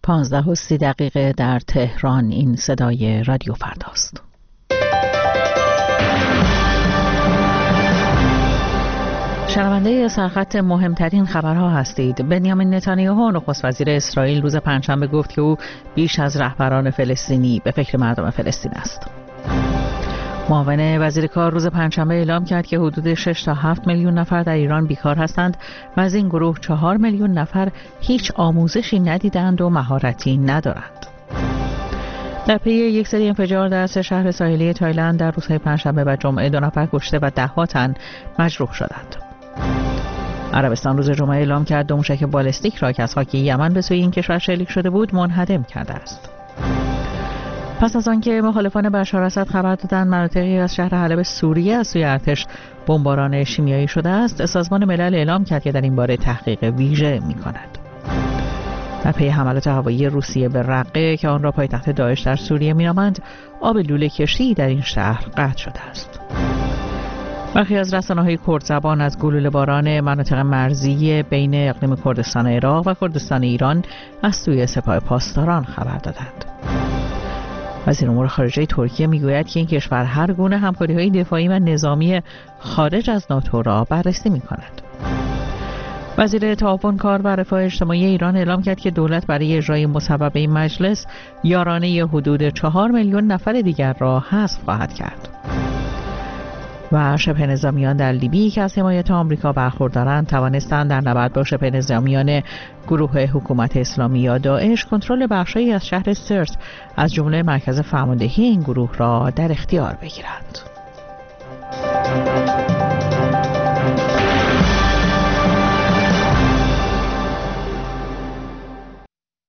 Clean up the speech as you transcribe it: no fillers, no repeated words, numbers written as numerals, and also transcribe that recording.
15:30 در تهران. این صدای رادیو فرداست. شنونده سرخط مهمترین خبرها هستید. بنیامین نتانیاهو نخست وزیر اسرائیل روز پنجشنبه گفت که او بیش از رهبران فلسطینی به فکر مردم فلسطین است. معاون وزیر کار روز پنجشنبه اعلام کرد که حدود 6 تا 7 میلیون نفر در ایران بیکار هستند و از این گروه 4 میلیون نفر هیچ آموزشی ندیدند و مهارتی ندارند. در پی یک سری انفجار در 3 شهر ساحلی تایلند در روزهای پنجشنبه و جمعه 2 نفر کشته و 10 تن مجروح شدند. عربستان روز جمعه اعلام کرد 2 موشک بالستیک را که از خاک یمن به سوی این کشور شلیک شده بود منهدم کرده است. پس از آنکه مخالفان بشار اسد خبر دادند مناطقی از شهر حلب سوریه از سوی ارتش بمباران شیمیایی شده است، سازمان ملل اعلام کرد که در این باره تحقیق ویژه می‌کند. در پی حملات هوایی روسیه به رقه که آن را پایتخت داعش در سوریه می‌نامند، آب لوله کشی در این شهر قطع شده است. برخی از رسانه‌های کردزبان از گلوله باران مناطق مرزی بین اقلیم کردستان عراق و کردستان ایران از سوی سپاه پاسداران خبر دادند. وزیر امور خارجه ترکیه میگوید که این کشور هر گونه همکاری‌های دفاعی و نظامی خارج از ناتو را بررسی می‌کند. وزیر تعاون کار و رفاه اجتماعی ایران اعلام کرد که دولت برای اجرای مصوبه مجلس یارانه حدود 4 میلیون نفر دیگر را حذف خواهد کرد. و شبه نظامیان در لیبی که از حمایت آمریکا برخوردارند توانستند در نبرد با شبه نظامیان گروه حکومت اسلامی یا داعش کنترل بخشی از شهر سرت از جمله مرکز فرماندهی این گروه را در اختیار بگیرند.